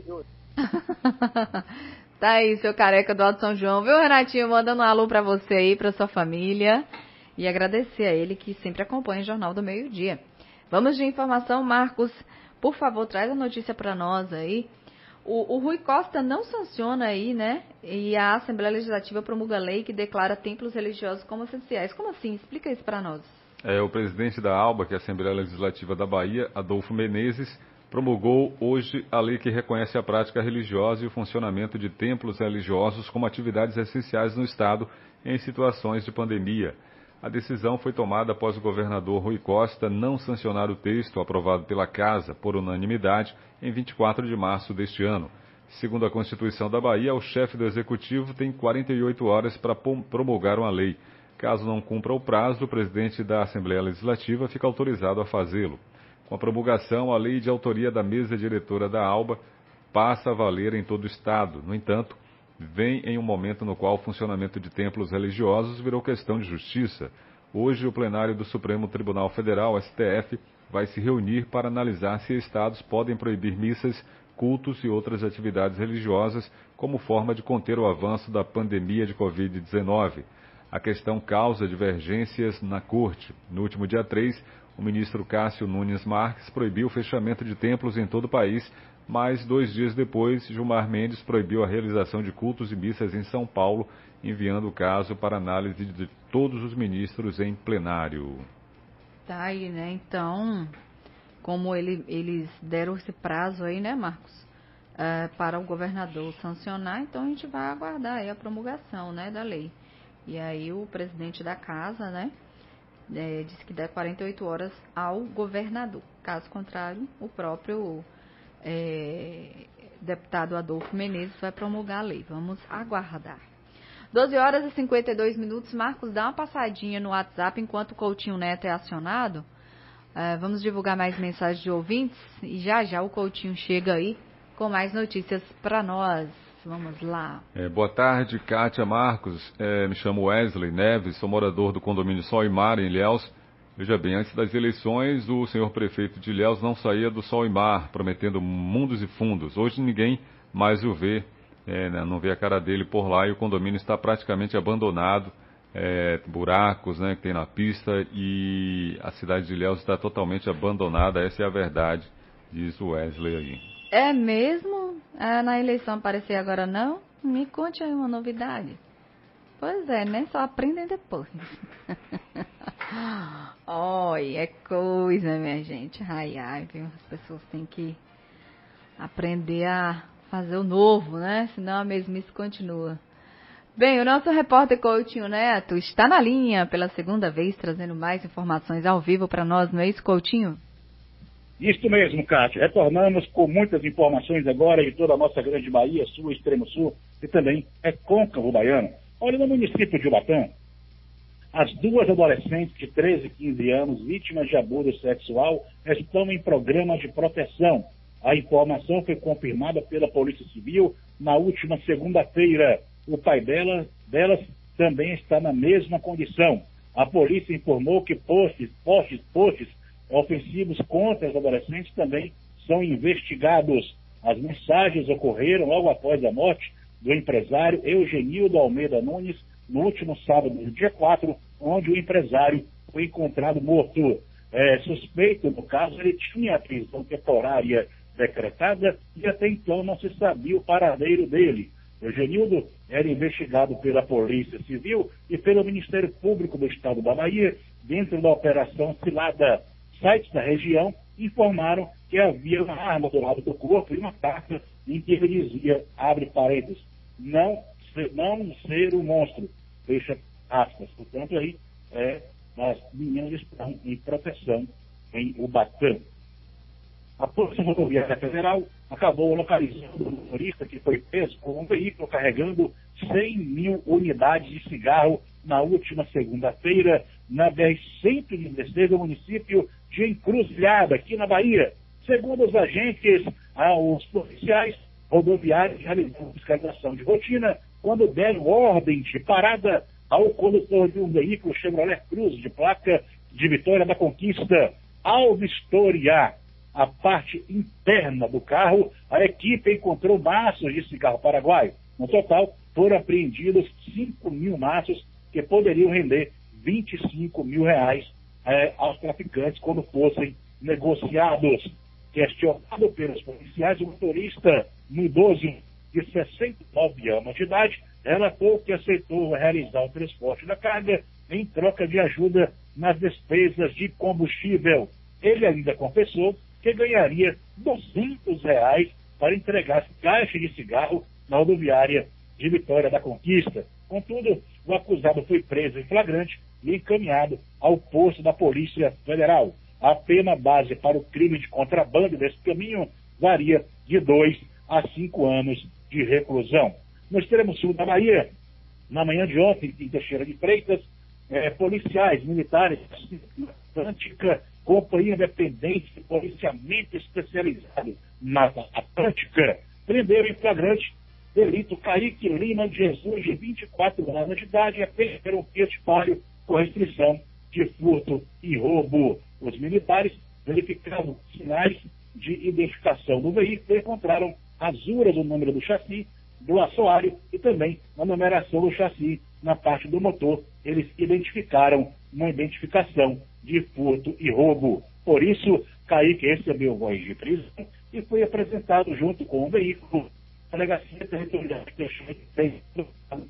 Tá aí, seu Careca do Alto São João. Viu, Renatinho? Mandando um alô pra você aí, pra sua família. E agradecer a ele que sempre acompanha o Jornal do Meio-Dia. Vamos de informação, Marcos. Por favor, traz a notícia pra nós aí. O, o Rui Costa não sanciona aí, né? E a Assembleia Legislativa promulga lei que declara templos religiosos como essenciais. Como assim? Explica isso para nós. É, o presidente da ALBA, que é a Assembleia Legislativa da Bahia, Adolfo Menezes, promulgou hoje a lei que reconhece a prática religiosa e o funcionamento de templos religiosos como atividades essenciais no Estado em situações de pandemia. A decisão foi tomada após o governador Rui Costa não sancionar o texto aprovado pela Casa por unanimidade em vinte e quatro de março deste ano. Segundo a Constituição da Bahia, o chefe do Executivo tem quarenta e oito horas para promulgar uma lei. Caso não cumpra o prazo, o presidente da Assembleia Legislativa fica autorizado a fazê-lo. Com a promulgação, a lei de autoria da mesa diretora da ALBA passa a valer em todo o Estado. No entanto, vem em um momento no qual o funcionamento de templos religiosos virou questão de justiça. Hoje, o plenário do Supremo Tribunal Federal, S T F, vai se reunir para analisar se estados podem proibir missas, cultos e outras atividades religiosas como forma de conter o avanço da pandemia de covid dezenove. A questão causa divergências na Corte. No último dia três, o ministro Cássio Nunes Marques proibiu o fechamento de templos em todo o país, mas dois dias depois, Gilmar Mendes proibiu a realização de cultos e missas em São Paulo, enviando o caso para análise de todos os ministros em plenário. Tá aí, né? Então, como ele, eles deram esse prazo aí, né, Marcos, é, para o governador sancionar, então a gente vai aguardar aí a promulgação, né, da lei. E aí o presidente da casa, né, é, disse que dá quarenta e oito horas ao governador. Caso contrário, o próprio é, deputado Adolfo Menezes vai promulgar a lei. Vamos aguardar. doze horas e cinquenta e dois minutos. Marcos, dá uma passadinha no WhatsApp enquanto o Coutinho Neto é acionado. É, vamos divulgar mais mensagens de ouvintes e já já o Coutinho chega aí com mais notícias para nós. Vamos lá. É, boa tarde, Kátia, Marcos. É, me chamo Wesley Neves, sou morador do condomínio Sol e Mar, em Ilhéus. Veja bem, antes das eleições, o senhor prefeito de Ilhéus não saía do Sol e Mar, prometendo mundos e fundos. Hoje ninguém mais o vê, é, né, não vê a cara dele por lá, e o condomínio está praticamente abandonado. É, buracos, né, que tem na pista, e a cidade de Ilhéus está totalmente abandonada. Essa é a verdade, diz o Wesley aí. É mesmo? É, na eleição aparecer agora não? Me conte aí uma novidade. Pois é, né? Só aprendem depois. Olha, é coisa, minha gente. Ai, ai, viu? As pessoas têm que aprender a fazer o novo, né? Senão a mesmice continua. Bem, o nosso repórter Coutinho Neto está na linha pela segunda vez, trazendo mais informações ao vivo para nós, não é isso, Coutinho? Isso mesmo, Cátia. Retornamos com muitas informações agora de toda a nossa grande Bahia, sul, extremo sul, e também é côncavo baiano. Olha, no município de Ubatã, as duas adolescentes de treze e quinze anos, vítimas de abuso sexual, estão em programa de proteção. A informação foi confirmada pela Polícia Civil na última segunda-feira. O pai dela, delas também está na mesma condição. A polícia informou que posts, posts, posts ofensivos contra os adolescentes também são investigados. As mensagens ocorreram logo após a morte do empresário Eugenildo Almeida Nunes, no último sábado, no dia quatro, onde o empresário foi encontrado morto. É, suspeito, no caso, ele tinha prisão temporária decretada e até então não se sabia o paradeiro dele. Eugenildo era investigado pela Polícia Civil e pelo Ministério Público do Estado da Bahia dentro da Operação Cilada. Sites da região informaram que havia uma arma do lado do corpo e uma carta em que ele dizia, abre parênteses, não, não ser um monstro, fecha aspas. Portanto, aí, é, as meninas estão em proteção em Ubatã. A Polícia Rodoviária Federal acabou localizando o motorista que foi preso com um veículo carregando cem mil unidades de cigarro na última segunda-feira na B R cento e dezesseis do município de Encruzilhada, aqui na Bahia. Segundo os agentes, os policiais rodoviários realizaram fiscalização de rotina quando deram ordem de parada ao condutor de um veículo Chevrolet Cruz de placa de Vitória da Conquista. Ao vistoriar a parte interna do carro, a equipe encontrou maços de cigarro paraguaio. No total, foram apreendidos cinco mil maços que poderiam render vinte e cinco mil reais eh, aos traficantes quando fossem negociados. Questionado pelos policiais, o motorista, um idoso de sessenta e nove anos de idade, relatou que aceitou realizar o transporte da carga em troca de ajuda nas despesas de combustível. Ele ainda confessou que ganharia duzentos reais para entregar caixa de cigarro na rodoviária de Vitória da Conquista. Contudo, o acusado foi preso em flagrante e encaminhado ao posto da Polícia Federal. A pena base para o crime de contrabando desse caminho varia de dois a cinco anos de reclusão. No extremo sul da Bahia, na manhã de ontem, em Teixeira de Freitas, eh, policiais militares da Atlântica, Companhia Independente de Policiamento Especializado na Atlântica, prenderam em flagrante delito Kaique Lima de Jesus, de vinte e quatro anos de idade, e apenderam um petitório com restrição de furto e roubo. Os militares verificaram sinais de identificação do veículo e encontraram rasuras do número do chassi, do assoalho e também a numeração do chassi na parte do motor. Eles identificaram uma identificação de furto e roubo. Por isso, Kaique recebeu voz de prisão e foi apresentado junto com o veículo à Delegacia Territorial de Teixeira de Freitas,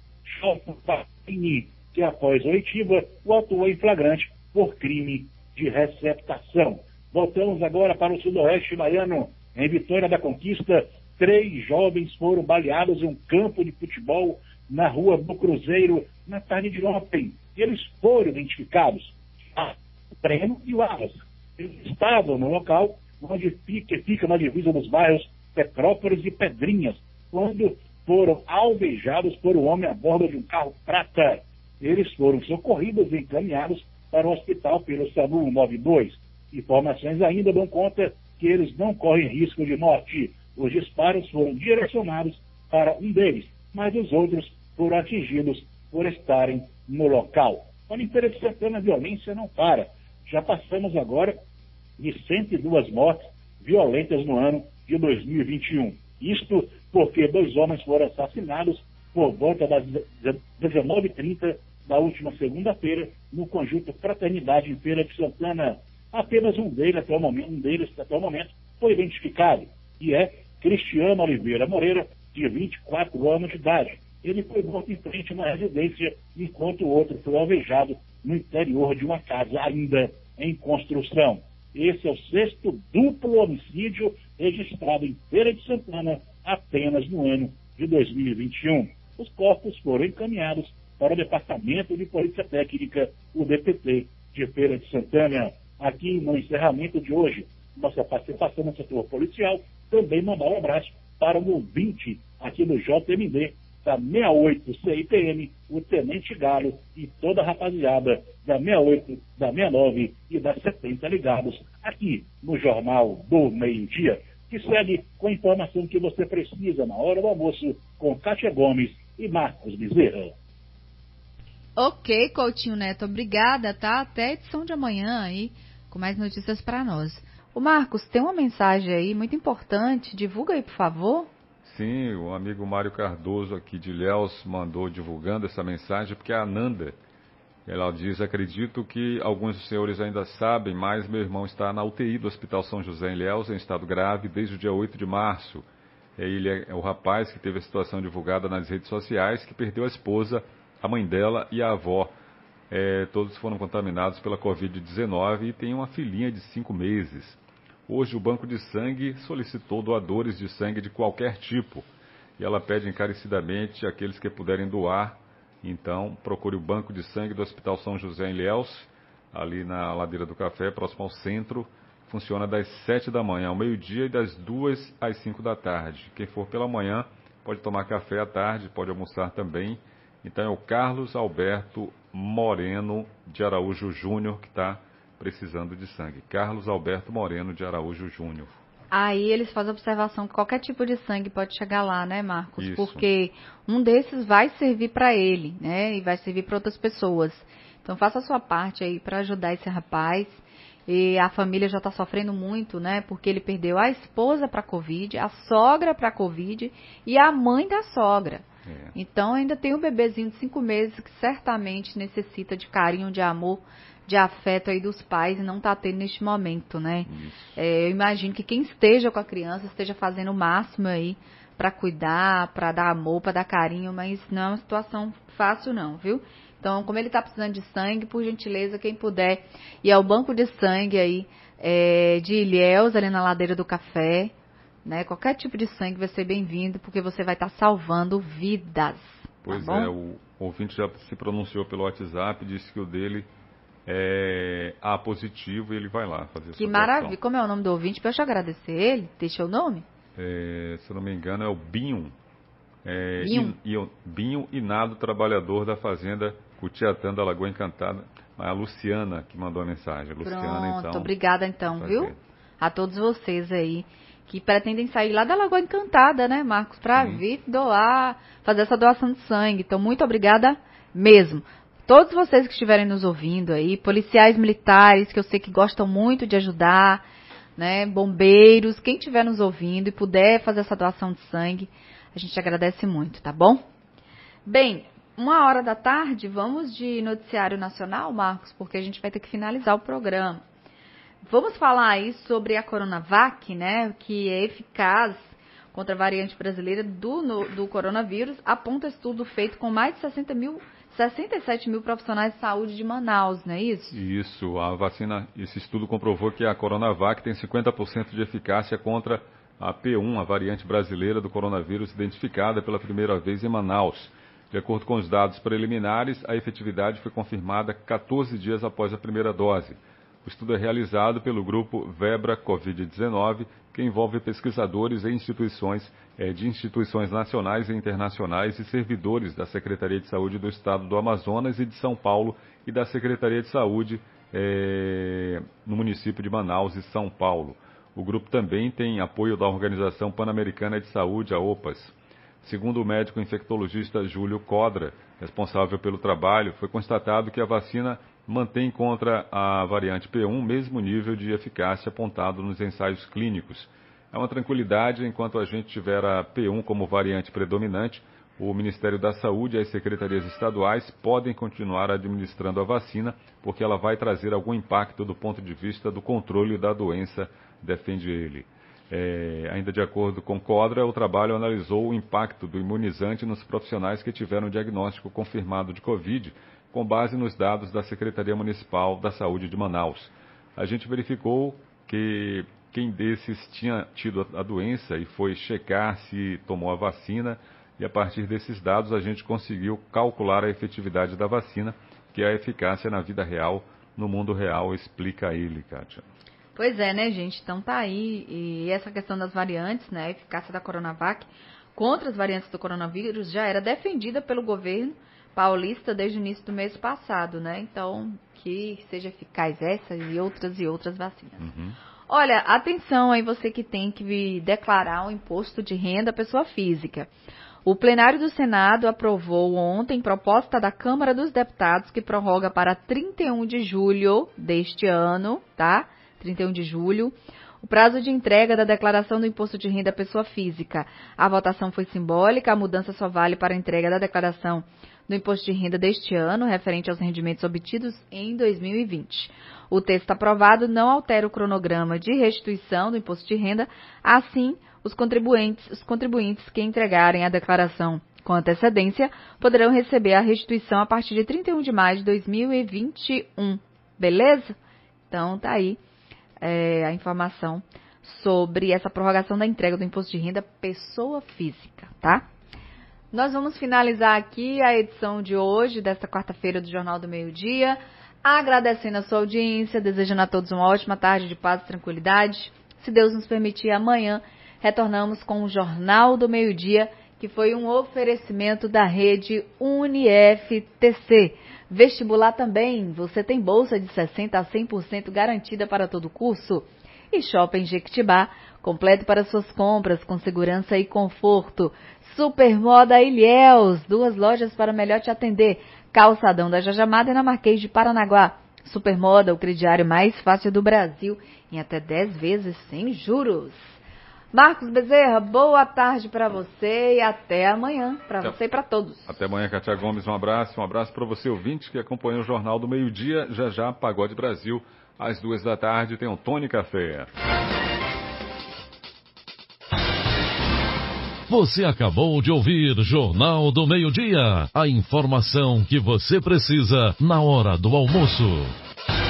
que após oitiva o atuou em flagrante por crime de receptação. Voltamos agora para o sudoeste baiano. Em Vitória da Conquista, três jovens foram baleados em um campo de futebol na rua do Cruzeiro na tarde de ontem. Eles foram identificados, a Breno e o Aras. Eles estavam no local onde fica, fica na divisa dos bairros Petrópolis e Pedrinhas, quando foram alvejados por um homem a bordo de um carro prata. Eles foram socorridos e encaminhados para o hospital pelo SAMU noventa e dois. Informações ainda dão conta que eles não correm risco de morte. Os disparos foram direcionados para um deles, mas os outros foram atingidos por estarem no local. Olha, em Feira de Santana, a violência não para. Já passamos agora de cento e duas mortes violentas no ano de dois mil e vinte e um. Isto porque dois homens foram assassinados por volta das dezenove e trinta da última segunda-feira no conjunto Fraternidade em Feira de Santana. Apenas um deles até o momento, um deles, até o momento foi identificado, e é Cristiano Oliveira Moreira, de vinte e quatro anos de idade. Ele foi morto em frente a uma residência, enquanto o outro foi alvejado no interior de uma casa ainda em construção. Esse é o sexto duplo homicídio registrado em Feira de Santana apenas no ano de dois mil e vinte e um. Os corpos foram encaminhados para o Departamento de Polícia Técnica, o D P T, de Feira de Santana. Aqui no encerramento de hoje, nossa participação no setor policial, também mandar um abraço para o ouvinte aqui do J M D, da sessenta e oito C I P M, o Tenente Galo e toda a rapaziada da sessenta e oito, da sessenta e nove e da setenta ligados aqui no Jornal do Meio-Dia, que segue com a informação que você precisa na hora do almoço com Kátia Gomes e Marcos Bezerra. Ok, Coutinho Neto, obrigada, tá? Até a edição de amanhã aí, com mais notícias para nós. O Marcos, tem uma mensagem aí muito importante, divulga aí, por favor. Sim, o amigo Mário Cardoso aqui de Ilhéus mandou divulgando essa mensagem, porque a Ananda Ela diz, acredito que alguns dos senhores ainda sabem, mas meu irmão está na U T I do Hospital São José em Ilhéus, em estado grave, desde o dia oito de março. Ele é o rapaz que teve a situação divulgada nas redes sociais, que perdeu a esposa, a mãe dela e a avó. É, todos foram contaminados pela covid dezenove e tem uma filhinha de cinco meses. Hoje o Banco de Sangue solicitou doadores de sangue de qualquer tipo. E ela pede encarecidamente àqueles que puderem doar. Então, procure o Banco de Sangue do Hospital São José em Ilhéus, ali na Ladeira do Café, próximo ao centro. Funciona das sete da manhã ao meio-dia e das duas às cinco da tarde. Quem for pela manhã pode tomar café à tarde, pode almoçar também. Então é o Carlos Alberto Moreno de Araújo Júnior que está precisando de sangue. Carlos Alberto Moreno de Araújo Júnior. Aí eles fazem a observação que qualquer tipo de sangue pode chegar lá, né, Marcos? Isso. Porque um desses vai servir para ele, né? E vai servir para outras pessoas. Então faça a sua parte aí para ajudar esse rapaz. E a família já está sofrendo muito, né? Porque ele perdeu a esposa para a Covid, a sogra para a Covid e a mãe da sogra. É. Então ainda tem um bebezinho de cinco meses que certamente necessita de carinho, de amor, de afeto aí dos pais e não está tendo neste momento, né? É, eu imagino que quem esteja com a criança esteja fazendo o máximo aí para cuidar, para dar amor, para dar carinho, mas não é uma situação fácil não, viu? Então, como ele está precisando de sangue, por gentileza, quem puder ir ao banco de sangue aí é, de Ilhéus, ali na Ladeira do Café, né? Qualquer tipo de sangue vai ser bem-vindo, porque você vai estar tá salvando vidas. Pois tá é, o ouvinte já se pronunciou pelo WhatsApp, disse que o dele é A positivo e ele vai lá fazer essa Que maravilha. Como é o nome do ouvinte? Deixa eu agradecer ele. Deixa o nome? É, se eu não me engano, é o Binho. É, Binho? I, I, Binho Inado, trabalhador da fazenda Cutiatã da Lagoa Encantada. A Luciana que mandou a mensagem. A Luciana, Pronto, então, obrigada então, viu? A todos vocês aí que pretendem sair lá da Lagoa Encantada, né, Marcos? Para vir doar, fazer essa doação de sangue. Então, muito obrigada mesmo. Todos vocês que estiverem nos ouvindo aí, policiais militares, que eu sei que gostam muito de ajudar, né, bombeiros, quem estiver nos ouvindo e puder fazer essa doação de sangue, a gente agradece muito, tá bom? Bem, uma hora da tarde, vamos de noticiário nacional, Marcos, porque a gente vai ter que finalizar o programa. Vamos falar aí sobre a Coronavac, né, que é eficaz contra a variante brasileira do, no, do coronavírus, aponta estudo feito com mais de sessenta mil sessenta e sete mil profissionais de saúde de Manaus, não é isso? Isso, a vacina, esse estudo comprovou que a Coronavac tem cinquenta por cento de eficácia contra a P um, a variante brasileira do coronavírus identificada pela primeira vez em Manaus. De acordo com os dados preliminares, a efetividade foi confirmada quatorze dias após a primeira dose. O estudo é realizado pelo grupo Vebra covid dezenove, que envolve pesquisadores e instituições é, de instituições nacionais e internacionais e servidores da Secretaria de Saúde do Estado do Amazonas e de São Paulo e da Secretaria de Saúde é, no município de Manaus e São Paulo. O grupo também tem apoio da Organização Pan-Americana de Saúde, a OPAS. Segundo o médico infectologista Júlio Codra, responsável pelo trabalho, foi constatado que a vacina mantém contra a variante P um o mesmo nível de eficácia apontado nos ensaios clínicos. É uma tranquilidade, enquanto a gente tiver a P um como variante predominante, o Ministério da Saúde e as secretarias estaduais podem continuar administrando a vacina, porque ela vai trazer algum impacto do ponto de vista do controle da doença, defende ele. É, ainda de acordo com Codra, o trabalho analisou o impacto do imunizante nos profissionais que tiveram diagnóstico confirmado de Covid, com base nos dados da Secretaria Municipal da Saúde de Manaus. A gente verificou que quem desses tinha tido a doença e foi checar se tomou a vacina, e a partir desses dados a gente conseguiu calcular a efetividade da vacina, que é a eficácia na vida real, no mundo real, explica ele, Kátia. Pois é, né, gente? Então tá aí, e essa questão das variantes, né, a eficácia da Coronavac contra as variantes do coronavírus já era defendida pelo governo paulista desde o início do mês passado, né? Então, que seja eficaz essa e outras e outras vacinas. Uhum. Olha, atenção aí você que tem que declarar o imposto de renda à pessoa física. O plenário do Senado aprovou ontem proposta da Câmara dos Deputados que prorroga para trinta e um de julho deste ano, tá? trinta e um de julho, o prazo de entrega da declaração do imposto de renda à pessoa física. A votação foi simbólica, a mudança só vale para a entrega da declaração do imposto de renda deste ano, referente aos rendimentos obtidos em dois mil e vinte. O texto aprovado não altera o cronograma de restituição do imposto de renda, assim, os contribuintes, os contribuintes que entregarem a declaração com antecedência poderão receber a restituição a partir de trinta e um de maio de dois mil e vinte e um. Beleza? Então, tá aí é, a informação sobre essa prorrogação da entrega do imposto de renda pessoa física, tá? Nós vamos finalizar aqui a edição de hoje, desta quarta-feira do Jornal do Meio-Dia, agradecendo a sua audiência, desejando a todos uma ótima tarde de paz e tranquilidade. Se Deus nos permitir, amanhã retornamos com o Jornal do Meio-Dia, que foi um oferecimento da rede UniF T C. Vestibular também, você tem bolsa de sessenta por cento a cem por cento garantida para todo curso. E Shopping Jequitibá, completo para suas compras, com segurança e conforto. Supermoda Ilhéus, duas lojas para melhor te atender. Calçadão da Jajamada e na Marquês de Paranaguá. Supermoda, o crediário mais fácil do Brasil, em até dez vezes sem juros. Marcos Bezerra, boa tarde para você e até amanhã, para você e para todos. Até amanhã, Cátia Gomes, um abraço. Um abraço para você, ouvinte, que acompanha o Jornal do Meio-Dia. Já já, Pagode Brasil, às duas da tarde, tem um Tony Café. Você acabou de ouvir Jornal do Meio-Dia. A informação que você precisa na hora do almoço.